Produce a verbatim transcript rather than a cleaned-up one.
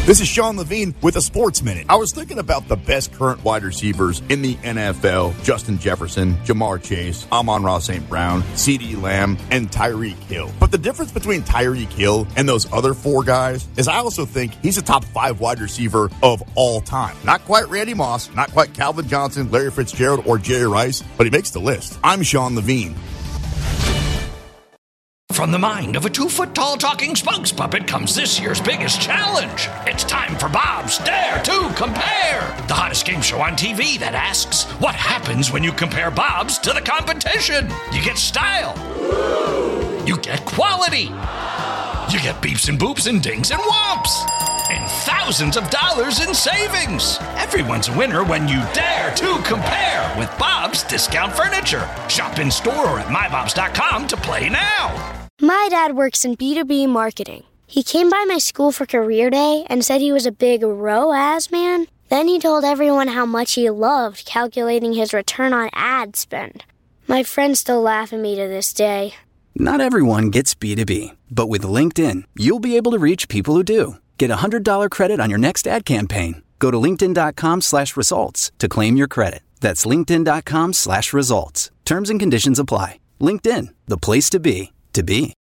This is Sean Levine with a Sports Minute. I was thinking about the best current wide receivers in the N F L. Justin Jefferson, Jamar Chase, Amon-Ra Saint Brown, CeeDee Lamb, and Tyreek Hill. But the difference between Tyreek Hill and those other four guys is I also think he's a top five wide receiver of all time. Not quite Randy Moss, not quite Calvin Johnson, Larry Fitzgerald, or Jerry Rice, but he makes the list. I'm Sean Levine. From the mind of a two-foot-tall talking spokes puppet comes this year's biggest challenge. It's time for Bob's Dare to Compare, the hottest game show on T V that asks, what happens when you compare Bob's to the competition? You get style. You get quality. You get beeps and boops and dings and whomps. And thousands of dollars in savings. Everyone's a winner when you dare to compare with Bob's Discount Furniture. Shop in store or at my bobs dot com to play now. My dad works in B two B marketing. He came by my school for career day and said he was a big R O A S man. Then he told everyone how much he loved calculating his return on ad spend. My friends still laugh at me to this day. Not everyone gets B two B, but with LinkedIn, you'll be able to reach people who do. Get a one hundred dollars credit on your next ad campaign. Go to linkedin.com slash results to claim your credit. That's linkedin.com slash results. Terms and conditions apply. LinkedIn, the place to be, to be.